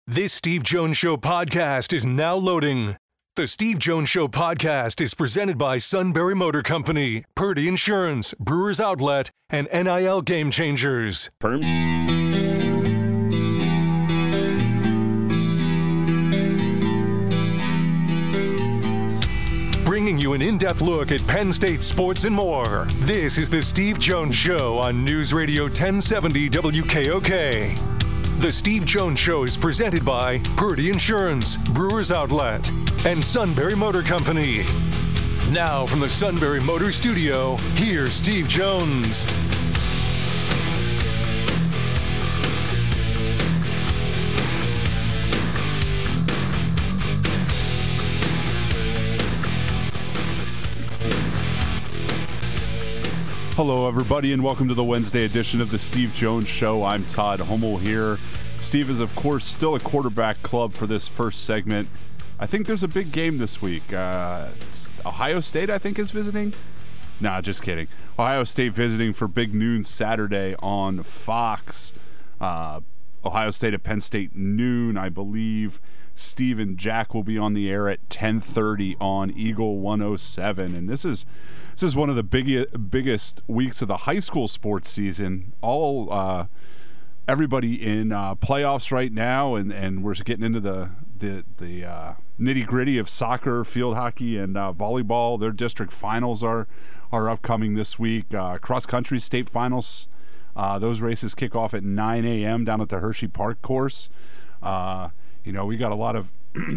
This Steve Jones Show podcast is now loading. The Steve Jones Show podcast is presented by Sunbury Motor Company, Purdy Insurance, Brewers Outlet, and NIL Game Changers. Bringing you an in-depth look at Penn State sports and more. This is the Steve Jones Show on News Radio 1070 WKOK. The Steve Jones Show is presented by Purdy Insurance, Brewers Outlet, and Sunbury Motor Company. Now from the Sunbury Motor Studio, here's Steve Jones. Hello, everybody, and welcome to the Wednesday edition of the Steve Jones Show. I'm Todd Hummel here. Steve is, of course, still a quarterback club for this first segment. I think there's a big game this week. Ohio State, I think, is visiting. Nah, just kidding. Ohio State visiting for Big Noon Saturday on Fox. Ohio State at Penn State noon, I believe. Steve and Jack will be on the air at 10:30 on Eagle 107, and this is one of the biggest weeks of the high school sports season. Everybody in playoffs right now, and we're getting into the nitty gritty of soccer, field hockey, and volleyball. Their district finals are upcoming this week. Cross country state finals. Those races kick off at 9 a.m. down at the Hershey Park course. We got a lot of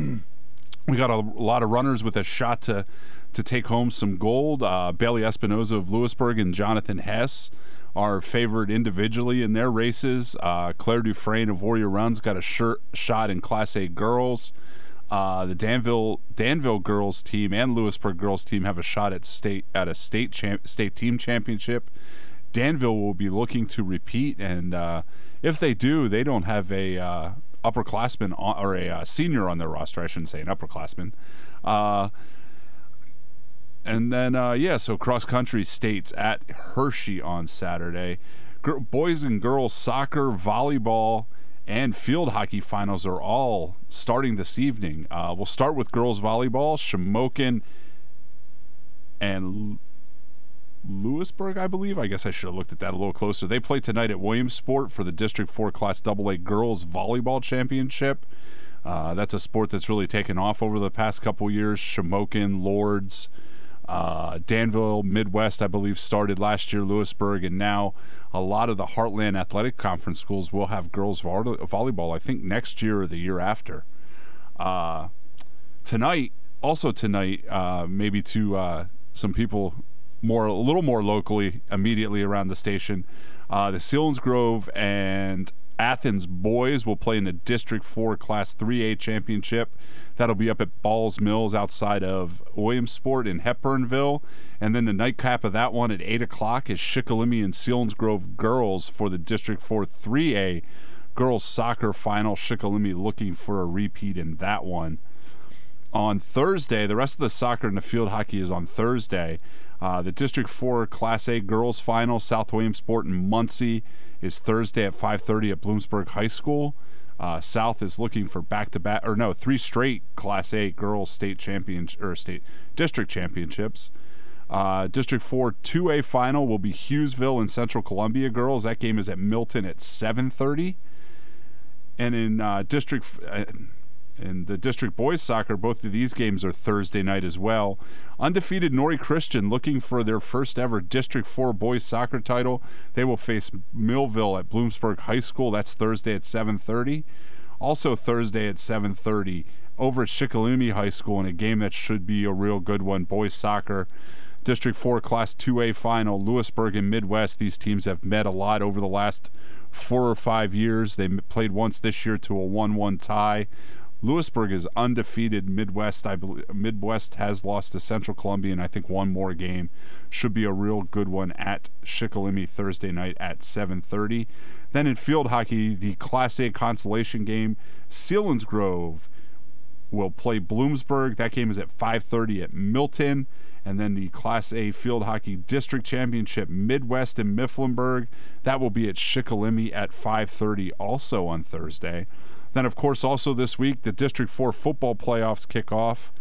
runners with a shot to take home some gold. Bailey Espinoza of Lewisburg and Jonathan Hess are favored individually in their races. Claire Dufresne of Warrior Run's got a shot in Class A girls. The Danville girls team and Lewisburg girls team have a shot at a state team championship. Danville will be looking to repeat, and if they do, they don't have a upperclassman or a senior on their roster. I shouldn't say an upperclassman. And then, so cross-country states at Hershey on Saturday. Boys and girls soccer, volleyball, and field hockey finals are all starting this evening. We'll start with girls volleyball. Shamokin and Lewisburg, I believe. I guess I should have looked at that a little closer. They play tonight at Williamsport for the District 4 Class AA Girls Volleyball Championship. That's a sport that's really taken off over the past couple years. Shamokin, Lords, Danville, Midwest, I believe, started last year, Lewisburg, and now a lot of the Heartland Athletic Conference schools will have girls volleyball, I think, next year or the year after. Tonight, maybe to some people a little more locally, immediately around the station, the Selinsgrove and Athens boys will play in the District 4 Class 3A Championship. That'll be up at Balls Mills outside of Williamsport in Hepburnville. And then the nightcap of that one at 8 o'clock is Shikellamy and Selinsgrove girls for the District 4 3A girls soccer final. Shikellamy looking for a repeat in that one. On Thursday, the rest of the soccer and the field hockey is on Thursday. The District 4 Class A girls final, South Williamsport and Muncie, is Thursday at 5:30 at Bloomsburg High School. South is looking for three straight Class A girls state district championships. District 4 2A final will be Hughesville and Central Columbia girls. That game is at Milton at 7:30. And in the district boys soccer, both of these games are Thursday night as well. Undefeated Norrie Christian looking for their first ever District 4 boys soccer title. They will face Millville at Bloomsburg High School. That's Thursday at 7:30. Also Thursday at 7:30 over at Shikellamy High School in a game that should be a real good one, boys soccer. District 4 Class 2A final, Lewisburg and Midwest. These teams have met a lot over the last 4 or 5 years. They played once this year to a 1-1 tie. Lewisburg is undefeated. Midwest has lost to Central Columbia, and I think one more game. Should be a real good one at Shikellamy Thursday night at 7:30. Then in field hockey, the Class A consolation game, Selinsgrove will play Bloomsburg. That game is at 5:30 at Milton. And then the Class A Field Hockey District Championship, Midwest and Mifflinburg. That will be at Shikellamy at 5:30 also on Thursday. Then, of course, also this week, the District 4 football playoffs kick off.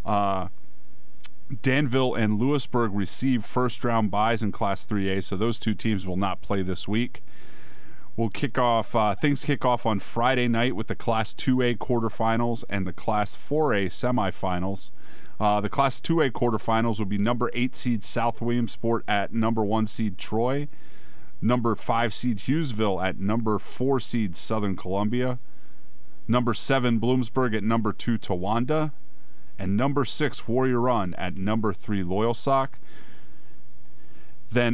Danville and Lewisburg receive first-round byes in Class 3A, so those two teams will not play this week. We'll kick off. Things kick off on Friday night with the Class 2A quarterfinals and the Class 4A semifinals. The Class 2A quarterfinals will be number 8 seed South Williamsport at number 1 seed Troy, number 5 seed Hughesville at number 4 seed Southern Columbia, number 7 Bloomsburg at number 2 Towanda, and number 6 Warrior Run at number 3 Loyalsock. Then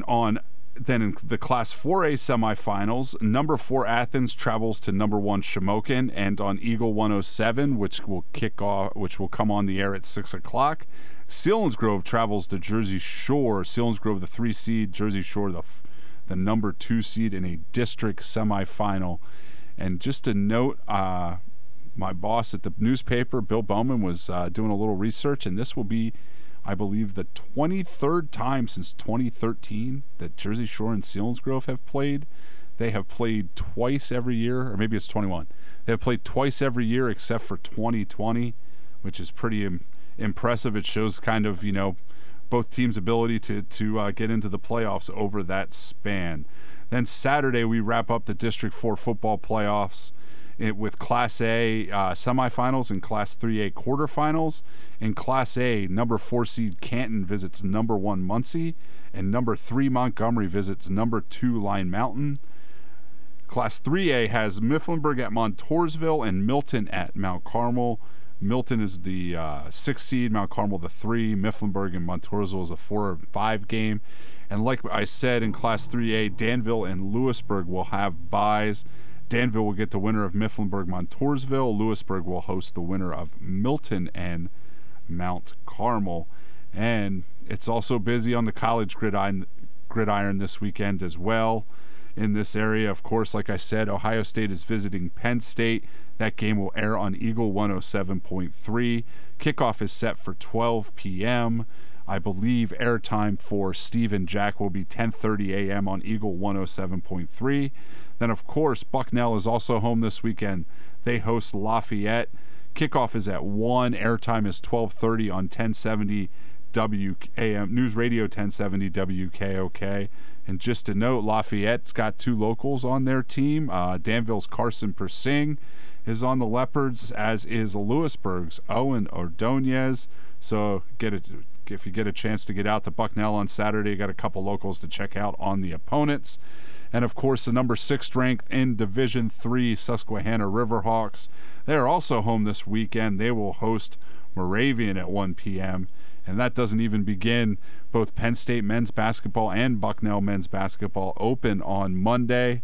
in the Class 4A semifinals, number 4 Athens travels to number 1 Shamokin, and on Eagle 107, which will come on the air at 6 o'clock, Selinsgrove travels to Jersey Shore. Selinsgrove, the 3 seed, Jersey Shore, the number 2 seed in a district semifinal. And just a note, my boss at the newspaper, Bill Bowman, was doing a little research, and this will be, I believe, the 23rd time since 2013 that Jersey Shore and Selinsgrove have played. They have played twice every year, or maybe it's 21. They have played twice every year except for 2020, which is pretty impressive. It shows kind of, both teams' ability to get into the playoffs over that span. Then Saturday, we wrap up the District 4 football playoffs with Class A semifinals and Class 3A quarterfinals. In Class A, number 4 seed Canton visits number 1 Muncie, and number 3 Montgomery visits number 2 Line Mountain. Class 3A has Mifflinburg at Montoursville and Milton at Mount Carmel. Milton is the 6 seed, Mount Carmel the 3, Mifflinburg and Montoursville is a 4 or 5 game. And like I said, in Class 3A, Danville and Lewisburg will have byes. Danville will get the winner of Mifflinburg-Montoursville. Lewisburg will host the winner of Milton and Mount Carmel. And it's also busy on the college gridiron this weekend as well. In this area, of course, like I said, Ohio State is visiting Penn State. That game will air on Eagle 107.3. Kickoff is set for 12 p.m. I believe airtime for Steve and Jack will be 10:30 a.m. on Eagle 107.3. Then, of course, Bucknell is also home this weekend. They host Lafayette. Kickoff is at 1. Airtime is 12:30 on 1070 WAM News Radio 1070 WKOK. And just to note, Lafayette's got 2 locals on their team. Danville's Carson Persing is on the Leopards, as is Lewisburg's Owen Ordonez. So if you get a chance to get out to Bucknell on Saturday, you got a couple locals to check out on the opponents. And, of course, the number 6 ranked in Division III Susquehanna Riverhawks. They are also home this weekend. They will host Moravian at 1 p.m., and that doesn't even begin. Both Penn State men's basketball and Bucknell men's basketball open on Monday.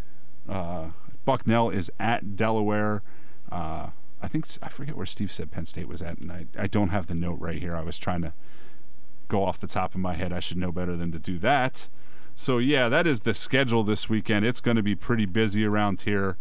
Bucknell is at Delaware. I forget where Steve said Penn State was at, and I don't have the note right here. I was trying to go off the top of my head. I should know better than to do that. So, yeah, that is the schedule this weekend. It's going to be pretty busy around here.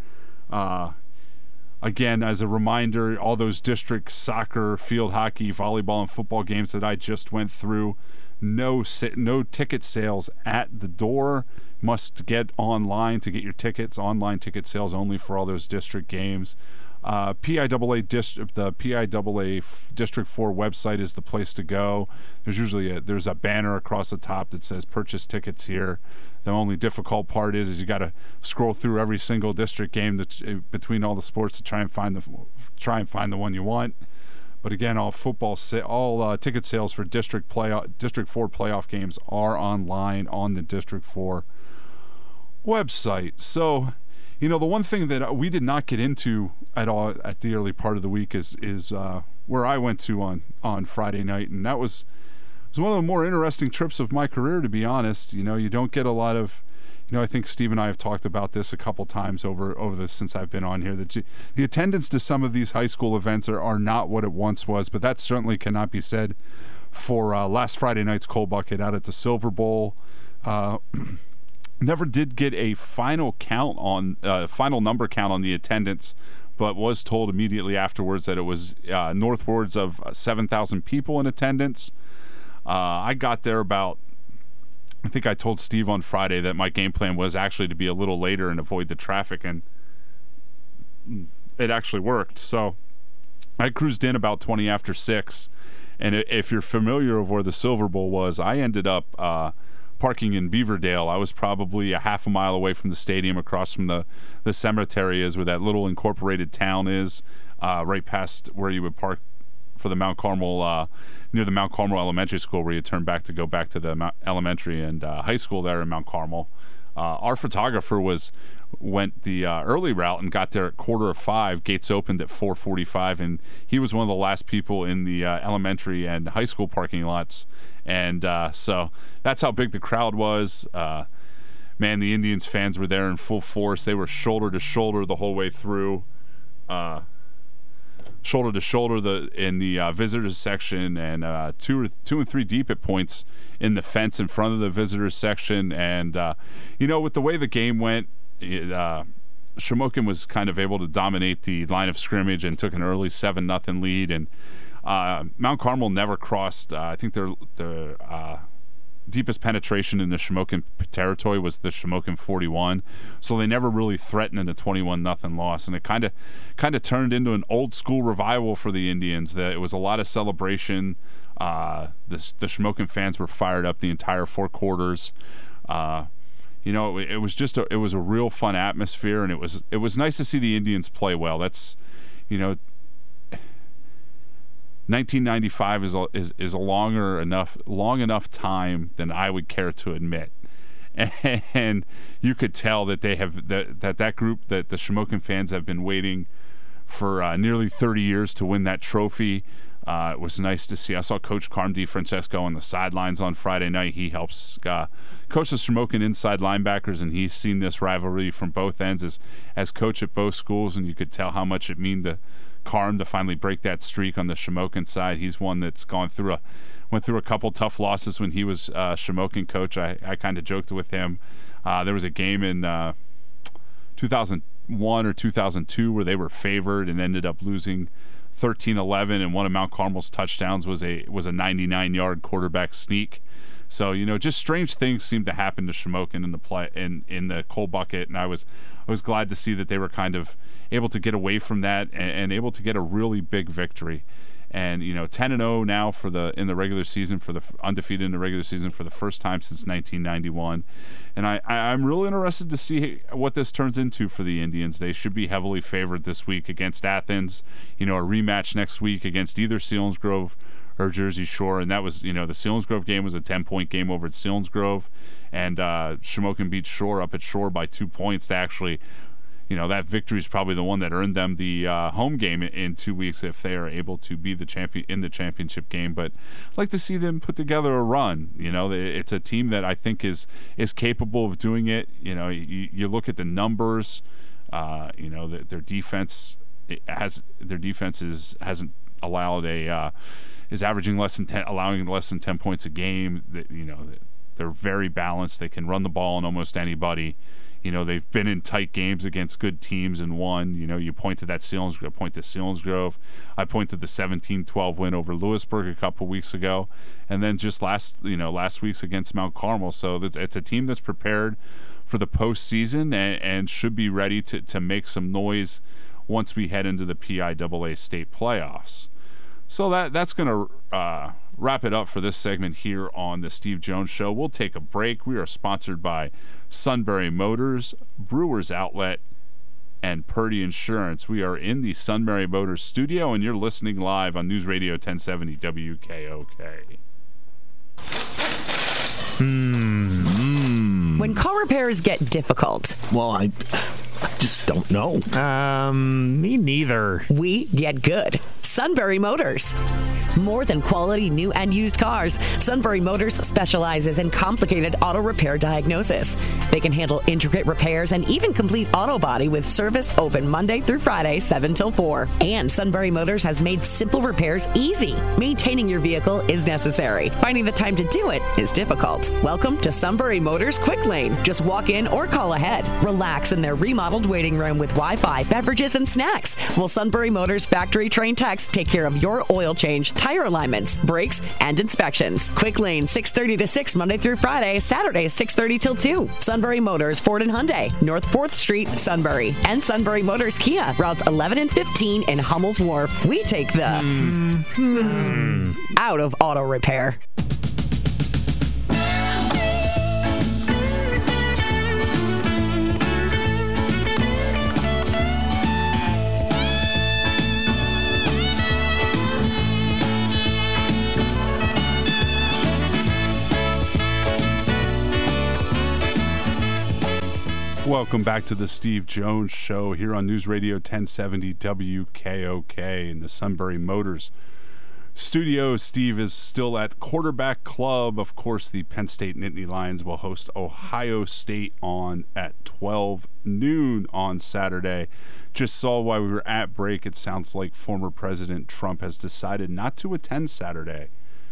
Again, as a reminder, all those district soccer, field hockey, volleyball, and football games that I just went through, no ticket sales at the door. Must get online to get your tickets. Online ticket sales only for all those district games. The PIAA District 4 website is the place to go. There's usually there's a banner across the top that says purchase tickets here. The only difficult part is you got to scroll through every single district game between all the sports to try and find the one you want. But again, all ticket sales for District 4 playoff games are online on the District 4 website. So, the one thing that we did not get into at all at the early part of the week is where I went to on Friday night, and that was one of the more interesting trips of my career, to be honest. You don't get a lot of, I think Steve and I have talked about this a couple times over this since I've been on here, that the attendance to some of these high school events are not what it once was, but that certainly cannot be said for last Friday night's Coal Bucket out at the Silver Bowl. Never did get a final number count on the attendance, but was told immediately afterwards that it was northwards of 7,000 people in attendance. I got there I think I told Steve on Friday that my game plan was actually to be a little later and avoid the traffic, and it actually worked. So I cruised in about 20 after 6, and if you're familiar with where the Silver Bowl was, I ended up parking in Beaverdale. I was probably a half a mile away from the stadium, across from the cemetery is where that little incorporated town is, right past where you would park for the Mount Carmel, near the Mount Carmel Elementary School, where you turn back to go back to the elementary and high school there in Mount Carmel. Our photographer went the early route and got there at 4:45. Gates opened at 4:45, and he was one of the last people in the elementary and high school parking lots. And so that's how big the crowd was. Man, the Indians fans were there in full force. They were shoulder to shoulder the whole way through. Shoulder to shoulder in the visitors section, and two and three deep at points in the fence in front of the visitors section. And with the way the game went, Shamokin was kind of able to dominate the line of scrimmage and took an early 7-0 lead. And Mount Carmel never crossed. I think their deepest penetration in the Shamokin territory was the Shamokin 41, so they never really threatened a 21-0 loss, and it kind of turned into an old school revival for the Indians. That it was a lot of celebration. The Shamokin fans were fired up the entire 4 quarters. It was a real fun atmosphere, and it was nice to see the Indians play well. That's 1995 is a long enough time than I would care to admit, and you could tell that they have that group, that the Shamokin fans have been waiting for nearly 30 years to win that trophy. It was nice to see. I saw Coach Carm DiFrancesco on the sidelines on Friday night. He helps coach the Shamokin inside linebackers, and he's seen this rivalry from both ends as coach at both schools, and you could tell how much it meant to Carm to finally break that streak on the Shamokin side. He's one that's went through a couple tough losses when he was Shamokin coach. I kind of joked with him. There was a game in 2001 or 2002 where they were favored and ended up losing 13-11, and one of Mount Carmel's touchdowns was a 99-yard quarterback sneak. So just strange things seem to happen to Shamokin in the coal bucket, and I was glad to see that they were kind of able to get away from that and able to get a really big victory. And 10-0 now in the regular season, for the undefeated in the regular season for the first time since 1991. And I'm really interested to see what this turns into for the Indians. They should be heavily favored this week against Athens. A rematch next week against either Selinsgrove or Jersey Shore. And that was, the Selinsgrove game was a 10-point game over at Selinsgrove, and Shamokin beat Shore up at Shore by 2 points to actually. That victory is probably the one that earned them the home game in 2 weeks if they are able to be the champion in the championship game. But I'd like to see them put together a run. It's a team that I think is capable of doing it. You look at the numbers. Their defense hasn't allowed is averaging allowing less than 10 points a game. They're very balanced. They can run the ball on almost anybody. They've been in tight games against good teams and won. You point to that Selinsgrove. I point to the 17-12 win over Lewisburg a couple weeks ago, and then just last week's against Mount Carmel. So it's a team that's prepared for the postseason and should be ready to make some noise once we head into the PIAA state playoffs. So that's going to wrap it up for this segment here on the Steve Jones Show. We'll take a break. We are sponsored by Sunbury Motors, Brewers Outlet, and Purdy Insurance. We are in the Sunbury Motors studio, and you're listening live on News Radio 1070 WKOK. When car repairs get difficult. Well, I just don't know. Me neither. We get good. Sunbury Motors. More than quality new and used cars, Sunbury Motors specializes in complicated auto repair diagnosis. They can handle intricate repairs and even complete auto body with service open Monday through Friday, 7 till 4. And Sunbury Motors has made simple repairs easy. Maintaining your vehicle is necessary. Finding the time to do it is difficult. Welcome to Sunbury Motors Quick Lane. Just walk in or call ahead. Relax in their remodeled waiting room with Wi-Fi, beverages, and snacks. While Sunbury Motors factory trained techs Maintenance. Take care of your oil change, tire alignments, brakes, and inspections. Quick Lane, 6:30 to 6, Monday through Friday, Saturday, 6:30 till 2. Sunbury Motors, Ford and Hyundai, North 4th Street, Sunbury. And Sunbury Motors Kia, routes 11 and 15 in Hummel's Wharf. We take the out of auto repair. Welcome back to the Steve Jones Show here on News Radio 1070 WKOK in the Sunbury Motors studio. Steve is still at Quarterback Club. Of course, the Penn State Nittany Lions will host Ohio State on at 12 noon on Saturday. Just saw while we were at break, it sounds like former President Trump has decided not to attend Saturday.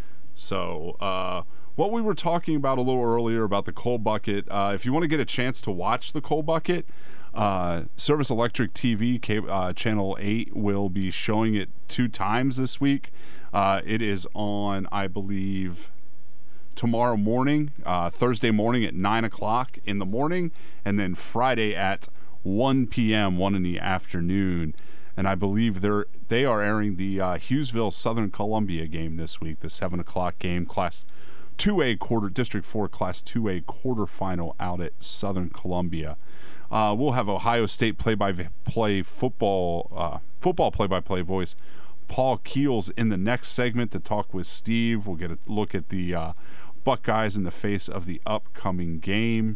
So, what we were talking about a little earlier about the Coal Bucket, if you want to get a chance to watch the Coal Bucket, Service Electric TV, Channel 8, will be showing it 2 times this week. It is on, I believe, tomorrow morning, Thursday morning at 9 o'clock in the morning, and then Friday at 1 p.m., 1 in the afternoon. And I believe they are airing the Hughesville Southern Columbia game this week, the 7 o'clock game, Class 2A District 4 Class 2A quarterfinal out at Southern Columbia. We'll have Ohio State play-by-play football play-by-play voice Paul Keels in the next segment to talk with Steve. We'll get a look at the Buckeyes in the face of the upcoming game.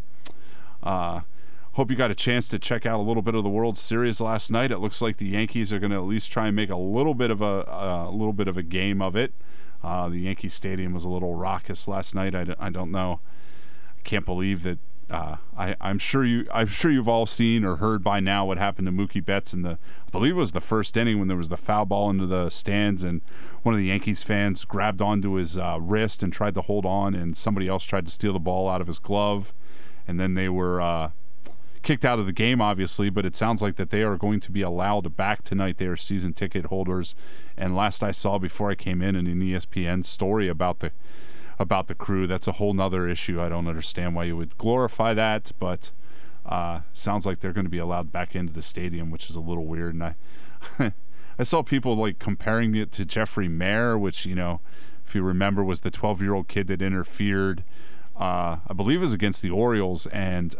Hope you got a chance to check out a little bit of the World Series last night. It looks like the Yankees are going to at least try and make a little bit of a game of it. The Yankee Stadium was a little raucous last night. I don't know. I can't believe that. I'm sure you've all seen or heard by now what happened to Mookie Betts I believe it was the first inning when there was the foul ball into the stands and one of the Yankees fans grabbed onto his wrist and tried to hold on, and somebody else tried to steal the ball out of his glove, and then they were kicked out of the game, obviously. But it sounds like that they are going to be allowed back tonight. They are season ticket holders, and last I saw before I came in an ESPN story about the crew. That's a whole nother issue. I don't understand why you would glorify that, but sounds like they're going to be allowed back into the stadium, which is a little weird. And I saw people like comparing it to Jeffrey Mayer, which, if you remember, was the 12-year-old kid that interfered. I believe it was against the Orioles, and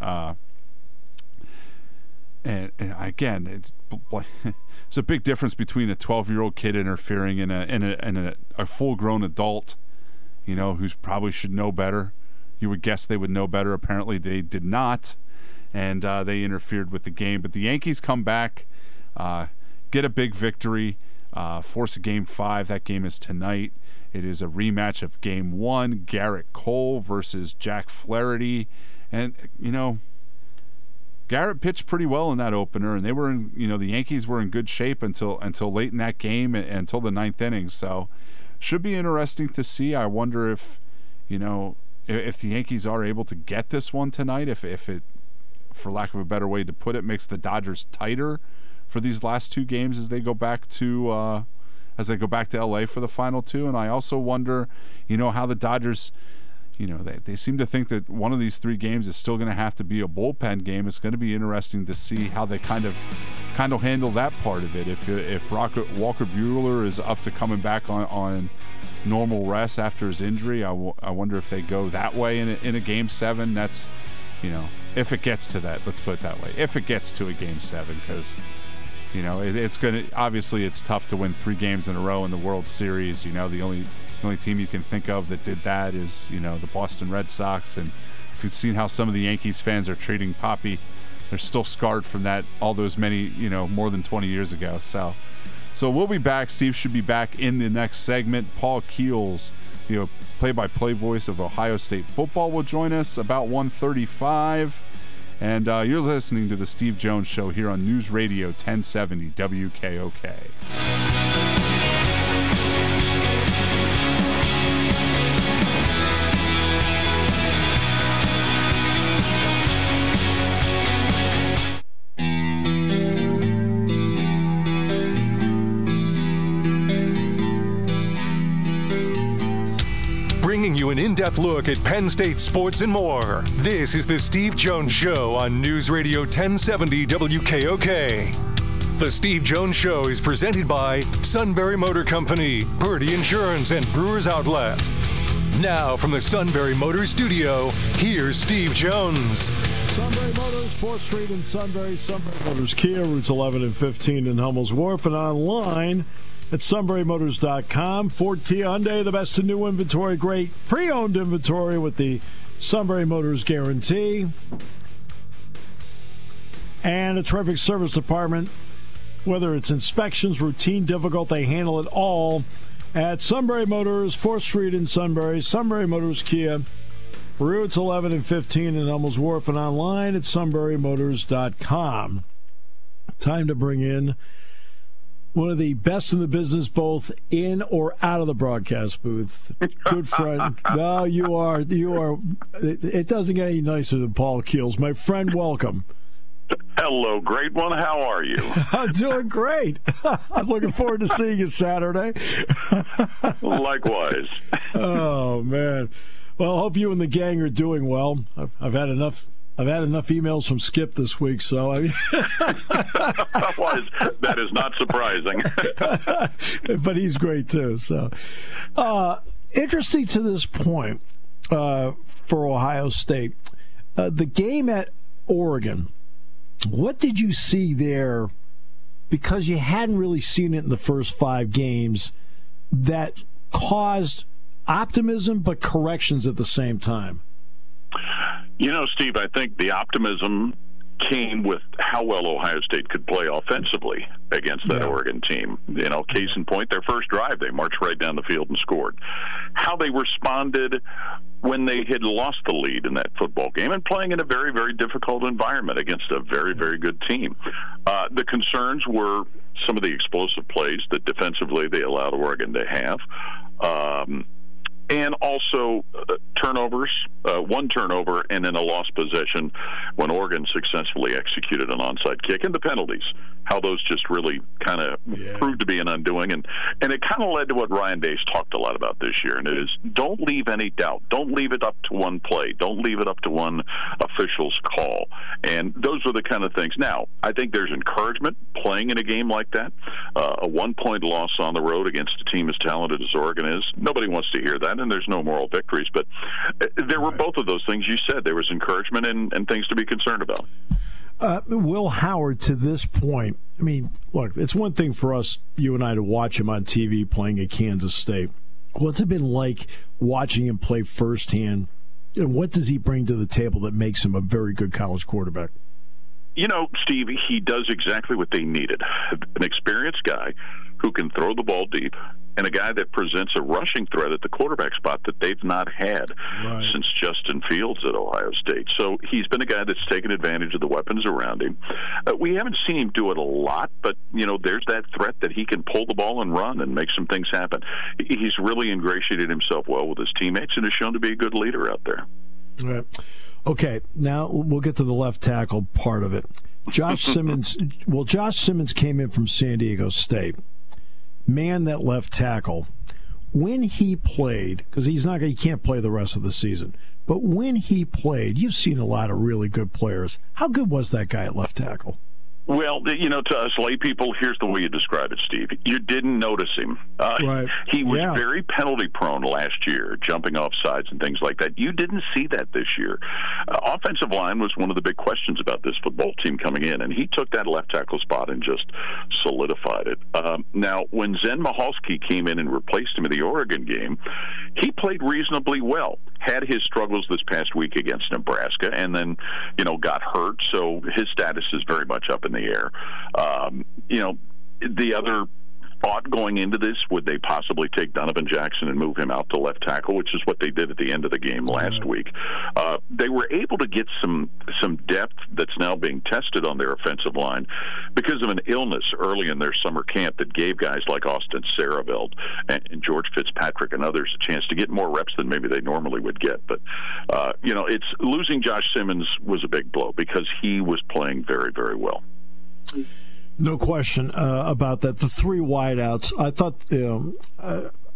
again, it's a big difference between a 12-year-old kid interfering and a full-grown adult, who's probably should know better. You would guess they would know better. Apparently they did not, and they interfered with the game. But the Yankees come back, get a big victory, force a Game 5. That game is tonight. It is a rematch of Game 1, Garrett Cole versus Jack Flaherty. And, Garrett pitched pretty well in that opener, and they were in, the Yankees were in good shape until late in that game, until the 9th inning. So should be interesting to see. I wonder if the Yankees are able to get this one tonight, if it, for lack of a better way to put it, makes the Dodgers tighter for these last 2 games as they go back to LA for the final 2. And I also wonder, how the Dodgers, they seem to think that one of these 3 games is still going to have to be a bullpen game. It's going to be interesting to see how they kind of handle that part of it. If Walker Buehler is up to coming back on normal rest after his injury, I wonder if they go that way in a Game 7. That's, if it gets to that, let's put it that way. If it gets to a Game 7, because, it's going to, obviously it's tough to win 3 games in a row in the World Series. The only team you can think of that did that is, the Boston Red Sox. And if you've seen how some of the Yankees fans are treating Poppy, they're still scarred from that all those many, more than 20 years ago. So we'll be back. Steve should be back in the next segment. Paul Keels, play-by-play voice of Ohio State football, will join us about 1:35. And you're listening to the Steve Jones Show here on News Radio 1070 WKOK. an in-depth look at Penn State sports and more. This is the Steve Jones Show on News Radio 1070 WKOK. The Steve Jones Show is presented by Sunbury Motor Company, Purdy Insurance, and Brewers Outlet. Now from the Sunbury Motors studio, here's Steve Jones. Sunbury Motors, 4th Street in Sunbury. Sunbury Motors Kia, routes 11 and 15 in Hummel's Wharf, and online at sunburymotors.com. Ford, Kia, Hyundai, the best in new inventory, great pre-owned inventory with the Sunbury Motors guarantee. And a terrific service department. Whether it's inspections, routine, difficult, they handle it all at Sunbury Motors, 4th Street in Sunbury. Sunbury Motors Kia, routes 11 and 15 in Hummel's Wharf, and online at sunburymotors.com. Time to bring in one of the best in the business, both in or out of the broadcast booth. Good friend. No, you are. It doesn't get any nicer than Paul Keels. My friend, welcome. Hello, great one. How are you? I'm doing great. I'm looking forward to seeing you Saturday. Likewise. Oh, man. Well, I hope you and the gang are doing well. I've had enough emails from Skip this week, so that is not surprising. But he's great too. So, interesting to this point for Ohio State, the game at Oregon. What did you see there? Because you hadn't really seen it in the first 5 games, that caused optimism but corrections at the same time. You know, Steve, I think the optimism came with how well Ohio State could play offensively against that Oregon team. You know, case in point, their first drive, they marched right down the field and scored. How they responded when they had lost the lead in that football game and playing in a very, very difficult environment against a very, very good team. The concerns were some of the explosive plays that defensively they allowed Oregon to have. And also turnovers, one turnover, and then a lost possession when Oregon successfully executed an onside kick, and the penalties, how those just really kind of proved to be an undoing. And it kind of led to what Ryan Day's talked a lot about this year, and it is don't leave any doubt. Don't leave it up to one play. Don't leave it up to one official's call. And those are the kind of things. Now, I think there's encouragement playing in a game like that. A 1-point loss on the road against a team as talented as Oregon is, nobody wants to hear that. And there's no moral victories, but there were both of those things you said. There was encouragement and things to be concerned about. Will Howard, to this point, I mean, look, it's one thing for us, you and I, to watch him on TV playing at Kansas State. What's it been like watching him play firsthand, and what does he bring to the table that makes him a very good college quarterback? You know, Steve, he does exactly what they needed. An experienced guy who can throw the ball deep, and a guy that presents a rushing threat at the quarterback spot that they've not had since Justin Fields at Ohio State. So he's been a guy that's taken advantage of the weapons around him. We haven't seen him do it a lot, but, you know, there's that threat that he can pull the ball and run and make some things happen. He's really ingratiated himself well with his teammates and has shown to be a good leader out there. All right. Okay, now we'll get to the left tackle part of it. Josh Simmons came in from San Diego State. Man, that left tackle, when he played, because he can't play the rest of the season, but when he played, you've seen a lot of really good players. How good was that guy at left tackle? Well, you know, to us lay people, here's the way you describe it, Steve. You didn't notice him. He was very penalty prone last year, jumping off sides and things like that. You didn't see that this year. Offensive line was one of the big questions about this football team coming in, and he took that left tackle spot and just solidified it. Now, when Zen Michalski came in and replaced him in the Oregon game, he played reasonably well. Had his struggles this past week against Nebraska, and then, you know, got hurt, so his status is very much up in the air. You know, the other thought going into this, would they possibly take Donovan Jackson and move him out to left tackle, which is what they did at the end of the game last week. They were able to get some depth that's now being tested on their offensive line because of an illness early in their summer camp that gave guys like Austin Sarabeld and George Fitzpatrick and others a chance to get more reps than maybe they normally would get. But, you know, it's losing Josh Simmons was a big blow because he was playing very, very well. No question about that. The 3 wideouts, I thought,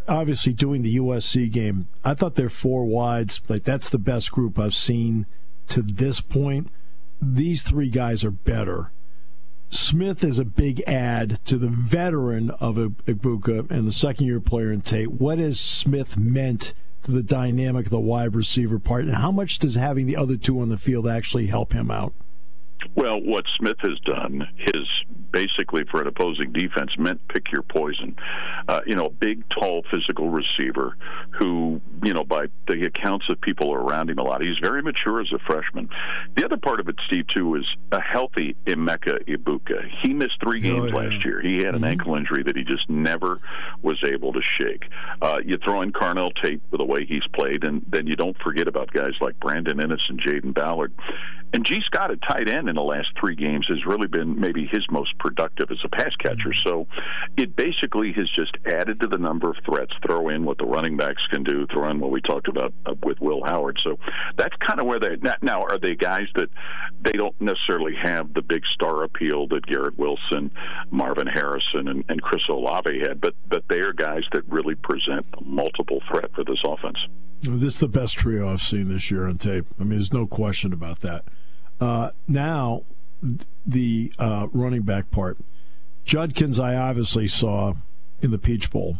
obviously doing the USC game, I thought their four wides, like that's the best group I've seen to this point. These three guys are better. Smith is a big add to the veteran of Egbuka and the second-year player in Tate. What has Smith meant to the dynamic of the wide receiver part, and how much does having the other two on the field actually help him out? Well, what Smith has done is basically for an opposing defense meant pick your poison. Big, tall, physical receiver who, by the accounts of people around him a lot, he's very mature as a freshman. The other part of it, Steve, too, is a healthy Emeka Egbuka. He missed 3 games last year. He had an ankle injury that he just never was able to shake. You throw in Carnell Tate with the way he's played, and then you don't forget about guys like Brandon Ennis and Jaden Ballard. And G. Scott at tight end in the last 3 games has really been maybe his most productive as a pass catcher. So it basically has just added to the number of threats. Throw in what the running backs can do, throw in what we talked about with Will Howard. So that's kind of where they now are. They guys that they don't necessarily have the big star appeal that Garrett Wilson, Marvin Harrison, and Chris Olave had, but they are guys that really present a multiple threat for this offense. This is the best trio I've seen this year on tape. I mean, there's no question about that. Now, the running back part. Judkins, I obviously saw in the Peach Bowl.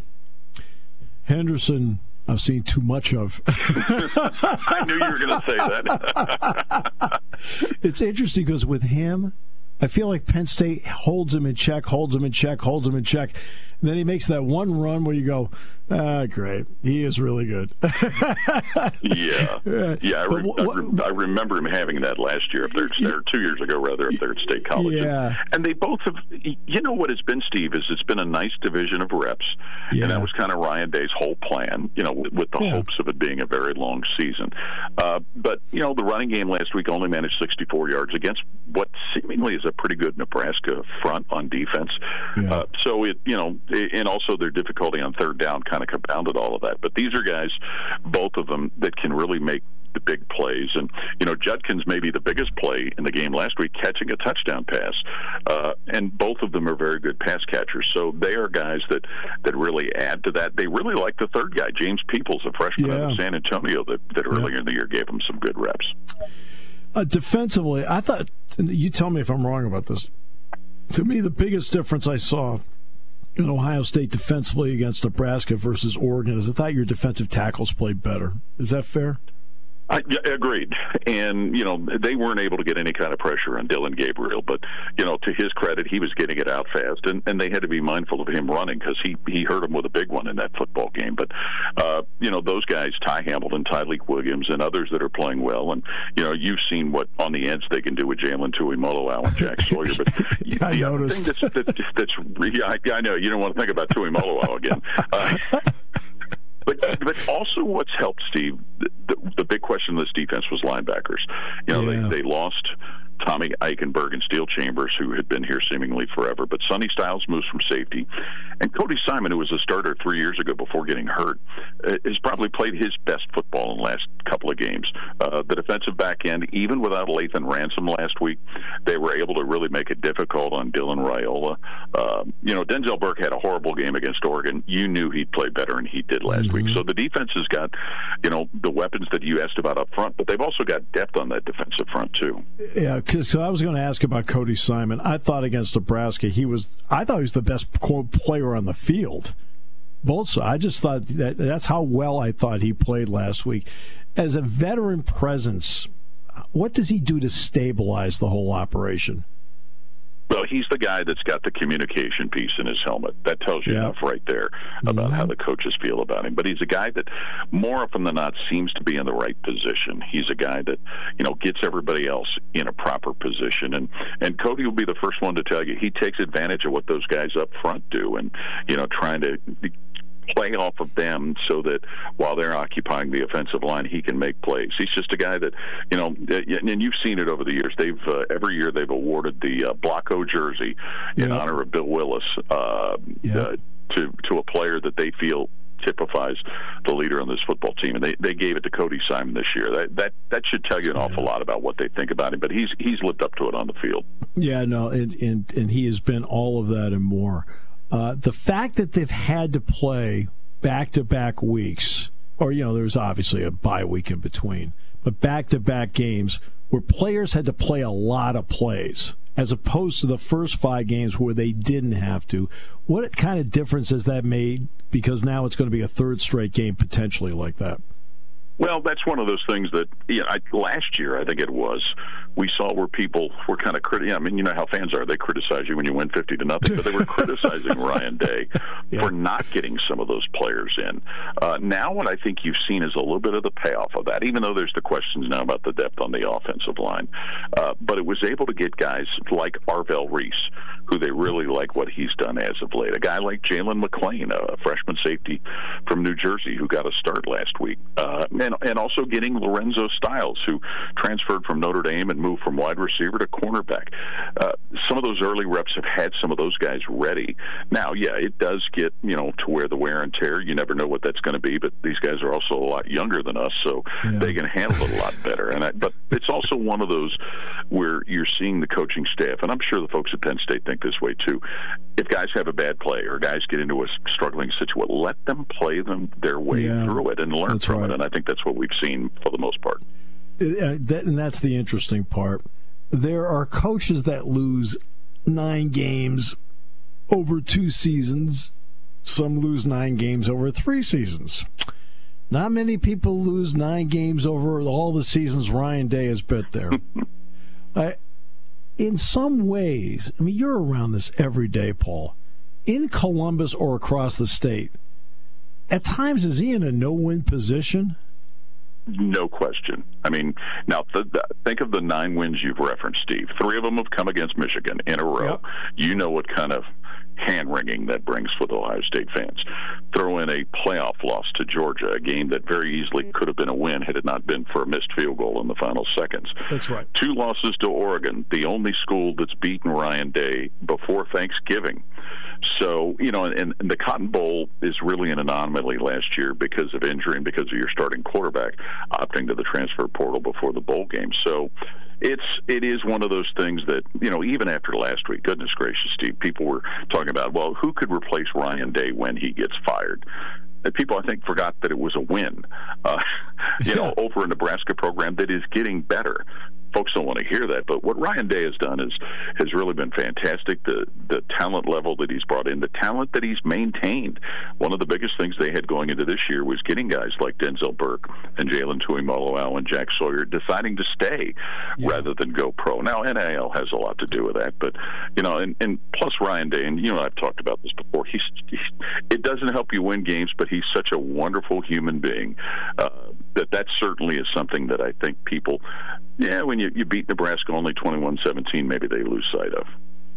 Henderson, I've seen too much of. I knew you were going to say that. It's interesting because with him, I feel like Penn State holds him in check. And then he makes that one run where you go, great. He is really good. Yeah. I remember him having that last year, or 2 years ago, rather, up there at State College. Yeah. And they both have, what it's been, Steve, is it's been a nice division of reps. Yeah. And that was kind of Ryan Day's whole plan, with the hopes of it being a very long season. But, the running game last week only managed 64 yards against what seemingly is a pretty good Nebraska front on defense. Yeah. So it, and also their difficulty on third down kind of compounded all of that. But these are guys, both of them, that can really make the big plays. And, Judkins may be the biggest play in the game last week, catching a touchdown pass. And both of them are very good pass catchers. So they are guys that really add to that. They really like the third guy, James Peoples, a freshman out of San Antonio, that earlier in the year gave him some good reps. Defensively, I thought, you tell me if I'm wrong about this, to me the biggest difference I saw in Ohio State defensively against Nebraska versus Oregon is I thought your defensive tackles played better. Is that fair? I agreed. And, they weren't able to get any kind of pressure on Dylan Gabriel. But, to his credit, he was getting it out fast. And they had to be mindful of him running because he hurt him with a big one in that football game. But, those guys, Ty Hamilton, Tyleek Williams, and others that are playing well. And, you've seen what on the ends they can do with Jalen Tuimoloau and Jack Sawyer. But the other thing that's I know, you don't want to think about Tuimoloau again. But also what's helped, Steve, the big question of this defense was linebackers. They lost Tommy Eichenberg and Steel Chambers, who had been here seemingly forever. But Sonny Styles moves from safety. And Cody Simon, who was a starter 3 years ago before getting hurt, has probably played his best football in the last couple of games. The defensive back end, even without Lathan Ransom last week, they were able to really make it difficult on Dylan Raiola. Denzel Burke had a horrible game against Oregon. You knew he'd play better, and he did last week. So the defense has got, the weapons that you asked about up front, but they've also got depth on that defensive front, too. Yeah, so I was going to ask about Cody Simon. I thought against Nebraska, he was the best player on the field. I just thought that's how well I thought he played last week. As a veteran presence, what does he do to stabilize the whole operation? Well, he's the guy that's got the communication piece in his helmet. That tells you enough right there about how the coaches feel about him. But he's a guy that more often than not seems to be in the right position. He's a guy that, gets everybody else in a proper position. And Cody will be the first one to tell you he takes advantage of what those guys up front do and, trying to play off of them so that while they're occupying the offensive line, he can make plays. He's just a guy that, and you've seen it over the years. They've every year they've awarded the Blocko jersey in honor of Bill Willis to a player that they feel typifies the leader on this football team, and they gave it to Cody Simon this year. That should tell you an awful lot about what they think about him. But he's lived up to it on the field. Yeah, no, and he has been all of that and more. The fact that they've had to play back-to-back weeks, or, there's obviously a bye week in between, but back-to-back games where players had to play a lot of plays, as opposed to the first 5 games where they didn't have to. What kind of difference has that made? Because now it's going to be a third straight game potentially like that. Well, that's one of those things that last year, I think it was, we saw where people were kind of critical. I mean, you know how fans are. They criticize you when you win 50-0, but they were criticizing Ryan Day for not getting some of those players in. Now what I think you've seen is a little bit of the payoff of that, even though there's the questions now about the depth on the offensive line. But it was able to get guys like Arvell Reese, who they really like what he's done as of late. A guy like Jalen McClain, a freshman safety from New Jersey who got a start last week. And also getting Lorenzo Styles, who transferred from Notre Dame and moved from wide receiver to cornerback. Some of those early reps have had some of those guys ready. Now, it does get, to where the wear and tear, you never know what that's going to be, but these guys are also a lot younger than us, so they can handle it a lot better. But it's also one of those where you're seeing the coaching staff, and I'm sure the folks at Penn State think this way too. If guys have a bad play or guys get into a struggling situation, let them play their way through it and learn from it. And I think that's what we've seen for the most part. And that's the interesting part. There are coaches that lose 9 games over 2 seasons. Some lose 9 games over 3 seasons. Not many people lose 9 games over all the seasons Ryan Day has been there. In some ways, I mean, you're around this every day, Paul. In Columbus or across the state, at times is he in a no-win position? No question. I mean, now think of the 9 wins you've referenced, Steve. 3 of them have come against Michigan in a row. Yep. You know what kind of hand-wringing that brings with Ohio State fans. Throw in a playoff loss to Georgia, a game that very easily could have been a win had it not been for a missed field goal in the final seconds. That's right. 2 losses to Oregon, the only school that's beaten Ryan Day before Thanksgiving. So, and the Cotton Bowl is really an anomaly last year because of injury and because of your starting quarterback opting to the transfer portal before the bowl game. So it is one of those things that, even after last week, goodness gracious, Steve, people were talking about, well, who could replace Ryan Day when he gets fired? And people, I think, forgot that it was a win, over a Nebraska program that is getting better. Folks don't want to hear that, but what Ryan Day has done has really been fantastic. The talent level that he's brought in, the talent that he's maintained. One of the biggest things they had going into this year was getting guys like Denzel Burke and Jalen Tuimoloau and Jack Sawyer deciding to stay rather than go pro. Now, NIL has a lot to do with that, but, and plus Ryan Day, and, I've talked about this before, it doesn't help you win games, but he's such a wonderful human being that certainly is something that I think people, when you beat Nebraska only 21-17, maybe they lose sight of.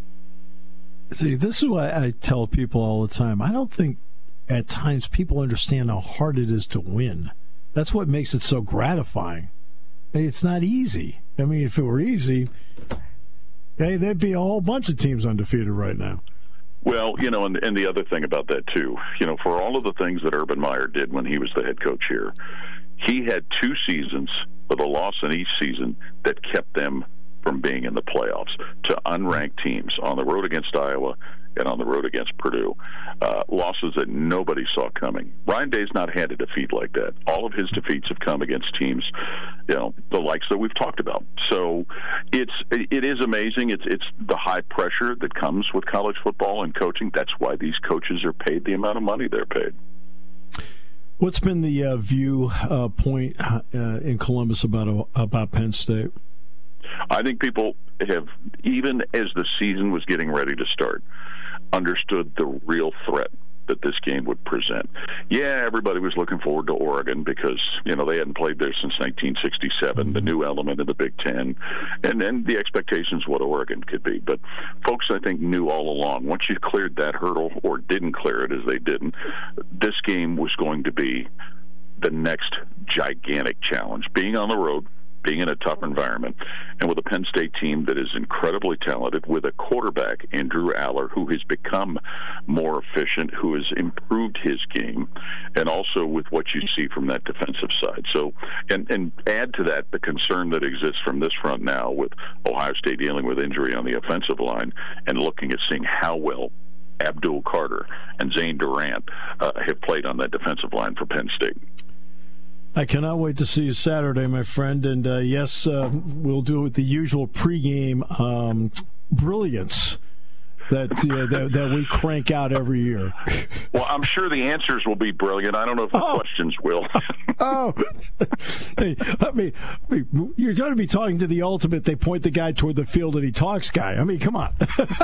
See, this is what I tell people all the time. I don't think at times people understand how hard it is to win. That's what makes it so gratifying. It's not easy. I mean, if it were easy, there'd be a whole bunch of teams undefeated right now. Well, and the other thing about that, too, for all of the things that Urban Meyer did when he was the head coach here, he had 2 seasons with a loss in each season that kept them from being in the playoffs to unranked teams on the road against Iowa and on the road against Purdue. Losses that nobody saw coming. Ryan Day's not had a defeat like that. All of his defeats have come against teams, the likes that we've talked about. So it is amazing. It's the high pressure that comes with college football and coaching. That's why these coaches are paid the amount of money they're paid. What's been the viewpoint in Columbus about Penn State? I think people have, even as the season was getting ready to start, understood the real threat that this game would present. Yeah, everybody was looking forward to Oregon because, they hadn't played there since 1967, the new element of the Big Ten, and the expectations what Oregon could be. But folks, I think, knew all along, once you cleared that hurdle, or didn't clear it as they didn't, this game was going to be the next gigantic challenge. Being on the road, being in a tough environment, and with a Penn State team that is incredibly talented, with a quarterback, Andrew Aller, who has become more efficient, who has improved his game, and also with what you see from that defensive side. So, and add to that the concern that exists from this front now with Ohio State dealing with injury on the offensive line and looking at seeing how well Abdul Carter and Zane Durant have played on that defensive line for Penn State. I cannot wait to see you Saturday, my friend. And yes, we'll do it with the usual pregame brilliance that we crank out every year. Well, I'm sure the answers will be brilliant. I don't know if the questions will. Hey, I mean, you're going to be talking to the ultimate. They point the guy toward the field and he talks guy. I mean, come on.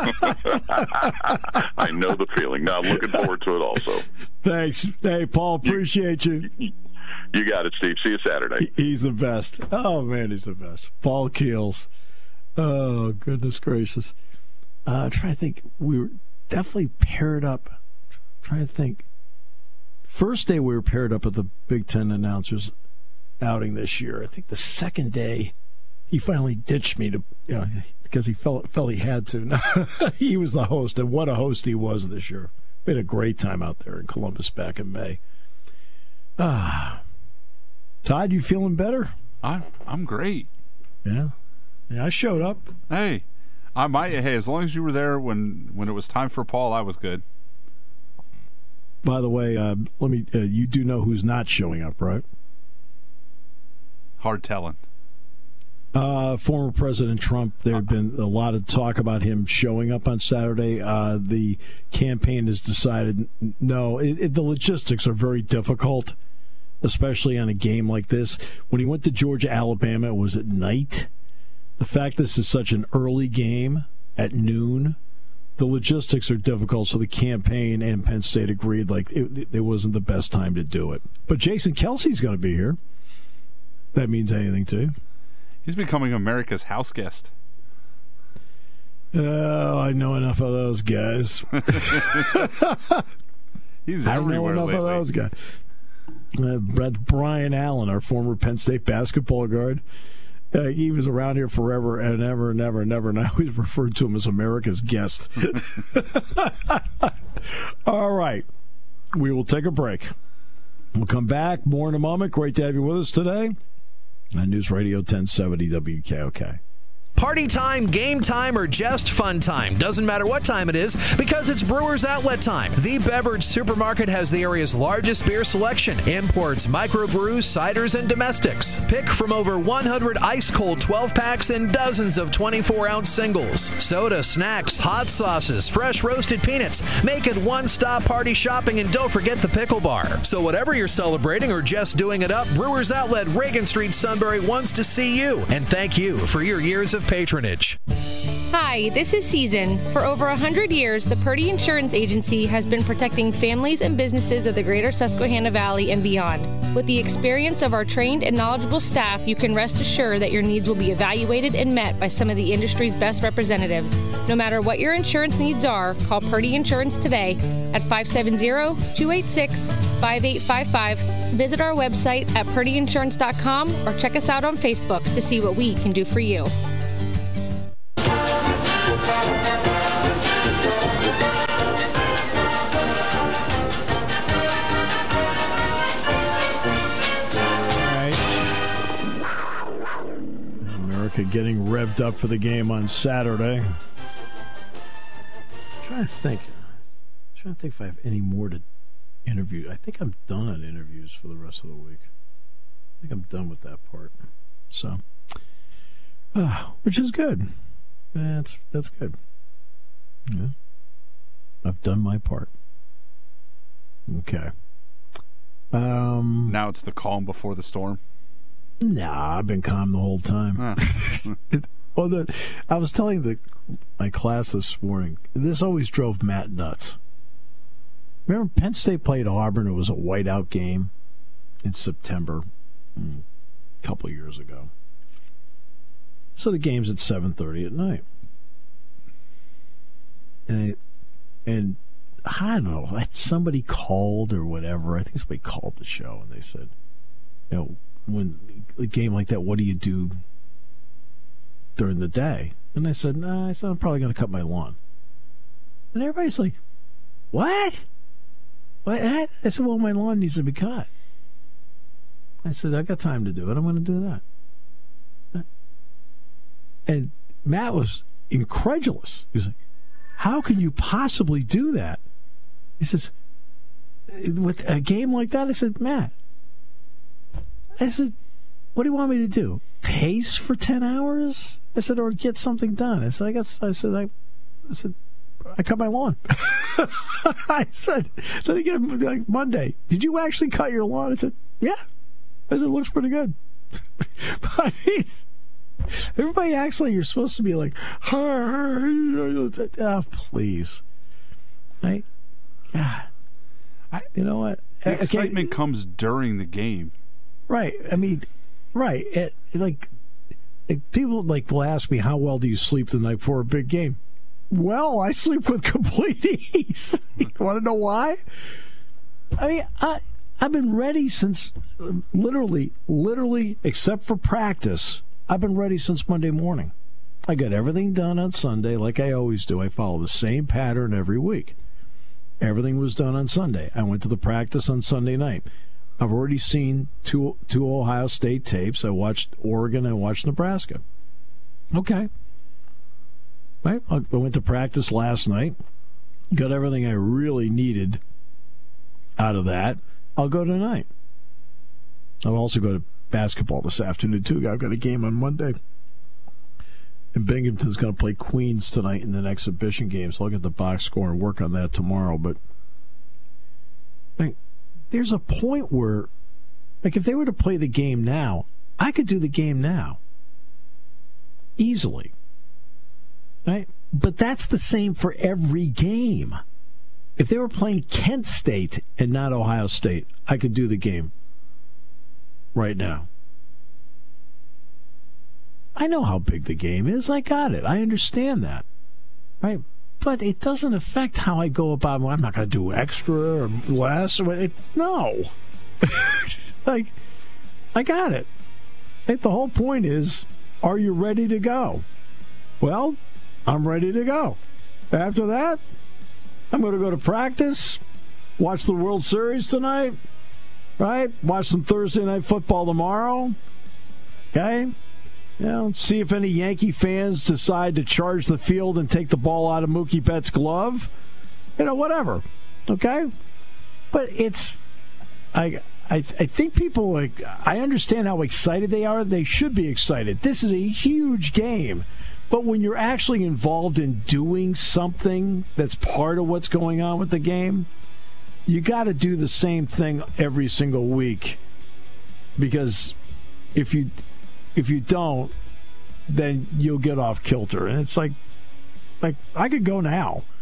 I know the feeling. Now, I'm looking forward to it also. Thanks. Hey, Paul, appreciate you. You got it, Steve. See you Saturday. He's the best. Oh, man, he's the best. Paul Keels. Oh, goodness gracious. I'm trying to think. We were definitely paired up. I'm trying to think. First day we were paired up at the Big Ten announcers outing this year. I think the second day he finally ditched me because he felt he had to. He was the host, and what a host he was this year. We had a great time out there in Columbus back in May. Todd, you feeling better? I'm great. Yeah, I showed up. Hey, as long as you were there when it was time for Paul, I was good. By the way, let me. You do know who's not showing up, right? Hard telling. Former President Trump. There had been a lot of talk about him showing up on Saturday. The campaign has decided no. The logistics are very difficult, especially on a game like this. When he went to Georgia, Alabama, it was at night. The fact this is such an early game at noon, the logistics are difficult, so the campaign and Penn State agreed it wasn't the best time to do it. But Jason Kelsey's going to be here. That means anything to you? He's becoming America's house guest. Oh, I know enough of those guys. He's everywhere lately. I know enough of those guys. Brian Allen, our former Penn State basketball guard. He was around here forever and ever and ever and ever, and I always referred to him as America's guest. All right. We will take a break. We'll come back. More in a moment. Great to have you with us today on News Radio 1070 WKOK. Party time, game time, or just fun time. Doesn't matter what time it is because it's Brewers Outlet time. The Beverage Supermarket has the area's largest beer selection. Imports, microbrews, ciders, and domestics. Pick from over 100 ice-cold 12-packs and dozens of 24-ounce singles. Soda, snacks, hot sauces, fresh roasted peanuts. Make it one-stop party shopping, and don't forget the pickle bar. So whatever you're celebrating or just doing it up, Brewers Outlet, Reagan Street, Sunbury wants to see you. And thank you for your years of patronage. Hi, this is Season. For over 100 years, the Purdy Insurance Agency has been protecting families and businesses of the greater Susquehanna Valley and beyond. With the experience of our trained and knowledgeable staff, you can rest assured that your needs will be evaluated and met by some of the industry's best representatives. No matter what your insurance needs are, call Purdy Insurance today at 570-286-5855. Visit our website at purdyinsurance.com or check us out on Facebook to see what we can do for you. America getting revved up for the game on Saturday. I'm trying to think if I have any more to interview. I think I'm done on interviews for the rest of the week. I think I'm done with that part. So, which is good. That's good. Yeah. I've done my part. Okay. Now it's the calm before the storm. Nah, I've been calm the whole time. I was telling my class this morning, this always drove Matt nuts. Remember Penn State played Auburn? It was a whiteout game in September a couple of years ago. So the game's at 7:30 at night. And I don't know, somebody called or whatever. I think somebody called the show and they said, when a game like that, what do you do during the day? And I said, I'm probably going to cut my lawn. And everybody's like, what? What? I said, well, my lawn needs to be cut. I said, I got time to do it. I'm going to do that. And Matt was incredulous. He was like, how can you possibly do that? He says, with a game like that, I said, Matt, what do you want me to do? Pace for 10 hours? I said, or get something done. I said, I cut my lawn. I said, then again, like Monday, did you actually cut your lawn? I said, yeah. I said, it looks pretty good. But everybody acts like you're supposed to be like, oh, please. Right? God. You know what? The excitement comes during the game. Right. I mean, right. Like people will ask me, how well do you sleep the night before a big game? Well, I sleep with complete ease. You want to know why? I mean, I've been ready since literally, except for practice, I've been ready since Monday morning. I got everything done on Sunday like I always do. I follow the same pattern every week. Everything was done on Sunday. I went to the practice on Sunday night. I've already seen two Ohio State tapes. I watched Oregon and I watched Nebraska. Okay. Right? I went to practice last night. Got everything I really needed out of that. I'll go tonight. I'll also go to basketball this afternoon, too. I've got a game on Monday. And Binghamton's going to play Queens tonight in an exhibition game, so I'll get the box score and work on that tomorrow. But there's a point where, if they were to play the game now, I could do the game now. Easily. Right? But that's the same for every game. If they were playing Kent State and not Ohio State, I could do the game right now. I know how big the game is. I got it. I understand that. Right? But it doesn't affect how I go about it. I'm not going to do extra or less. No. I got it. The whole point is, are you ready to go? Well, I'm ready to go. After that, I'm going to go to practice, watch the World Series tonight, right? Watch some Thursday Night Football tomorrow. Okay? See if any Yankee fans decide to charge the field and take the ball out of Mookie Betts' glove. Whatever. Okay? But I think people, I understand how excited they are. They should be excited. This is a huge game. But when you're actually involved in doing something that's part of what's going on with the game, you got to do the same thing every single week. Because if you don't, then you'll get off kilter. And it's like I could go now.